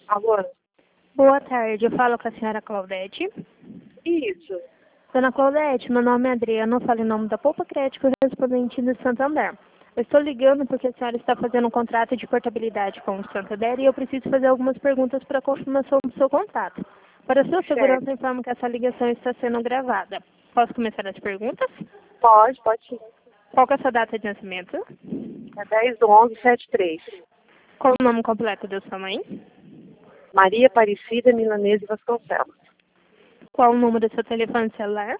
Alô? Boa tarde, eu falo com a senhora Claudete. Isso. Dona Claudete, meu nome é Adriana, eu falo em nome da Poupa Crédito Correspondente do Santander. Eu estou ligando porque a senhora está fazendo um contrato de portabilidade com o Santander e eu preciso fazer algumas perguntas para a confirmação do seu contrato. Para sua segurança, informo que essa ligação está sendo gravada. Posso começar as perguntas? Pode sim. Qual que é a sua data de nascimento? É 10/11/73. Qual o nome completo da sua mãe? Maria Aparecida Milanese Vasconcelos. Qual o número do seu telefone celular?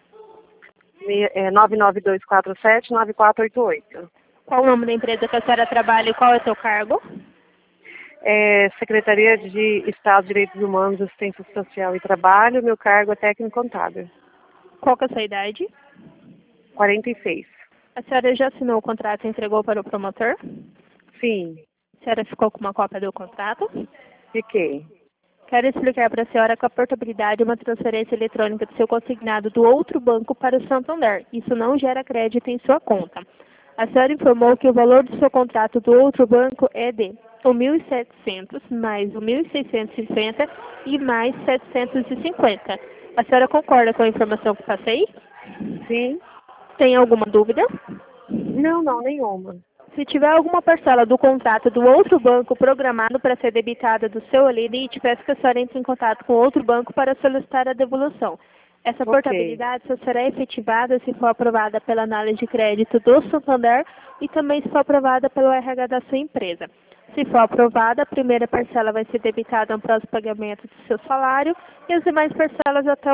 99247-9488. Qual o nome da empresa que a senhora trabalha e qual é o seu cargo? Secretaria de Estado de Direitos Humanos, Assistência Social e Trabalho. Meu cargo é técnico contábil. Qual que é a sua idade? 46. A senhora já assinou o contrato e entregou para o promotor? Sim. A senhora ficou com uma cópia do contrato? Fiquei. Quero explicar para a senhora que a portabilidade é uma transferência eletrônica do seu consignado do outro banco para o Santander. Isso não gera crédito em sua conta. A senhora informou que o valor do seu contrato do outro banco é de R$ 1.700 mais R$ 1.650 e mais R$ 750. A senhora concorda com a informação que passei? Sim. Tem alguma dúvida? Não, nenhuma. Se tiver alguma parcela do contrato do outro banco programado para ser debitada do seu limite, peço que a senhora entre em contato com outro banco para solicitar a devolução. Essa portabilidade só será efetivada se for aprovada pela análise de crédito do Santander e também se for aprovada pelo RH da sua empresa. Se for aprovada, a primeira parcela vai ser debitada no próximo pagamento do seu salário e as demais parcelas até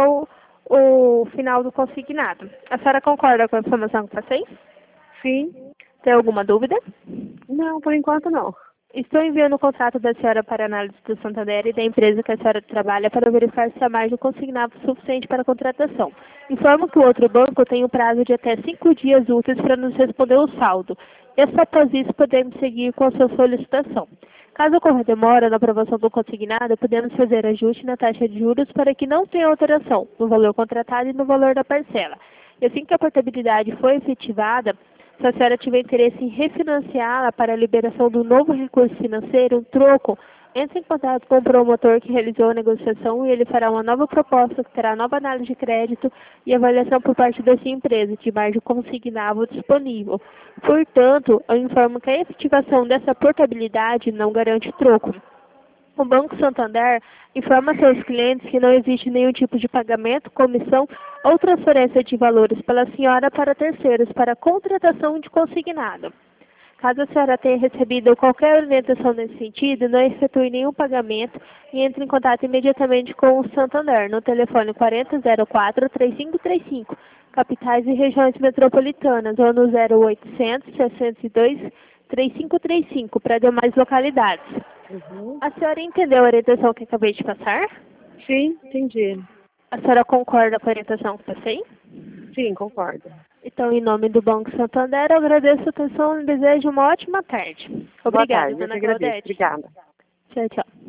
o final do consignado. A senhora concorda com a informação que passei? Sim. Tem alguma dúvida? Não, por enquanto não. Estou enviando o contrato da senhora para análise do Santander e da empresa que a senhora trabalha para verificar se há margem consignável suficiente para a contratação. Informo que o outro banco tem o prazo de até 5 dias úteis para nos responder o saldo. E só após isso podemos seguir com a sua solicitação. Caso ocorra demora na aprovação do consignado, podemos fazer ajuste na taxa de juros para que não tenha alteração no valor contratado e no valor da parcela. E assim que a portabilidade for efetivada, se a senhora tiver interesse em refinanciá-la para a liberação do novo recurso financeiro, um troco, entre em contato com o promotor que realizou a negociação e ele fará uma nova proposta que terá nova análise de crédito e avaliação por parte da sua empresa de margem consignável disponível. Portanto, eu informo que a efetivação dessa portabilidade não garante troco. O Banco Santander informa seus clientes que não existe nenhum tipo de pagamento, comissão ou transferência de valores pela senhora para terceiros para contratação de consignado. Caso a senhora tenha recebido qualquer orientação nesse sentido, não efetue nenhum pagamento e entre em contato imediatamente com o Santander no telefone 4004-3535, capitais e regiões metropolitanas, ou no 0800 602 3535 para demais localidades. A senhora entendeu a orientação que acabei de passar? Sim, entendi. A senhora concorda com a orientação que passei? Sim, concordo. Então, em nome do Banco Santander, eu agradeço a atenção e desejo uma ótima tarde. Boa Obrigada, tarde. Eu que dona agradeço. Claudete. Obrigada. Tchau, tchau.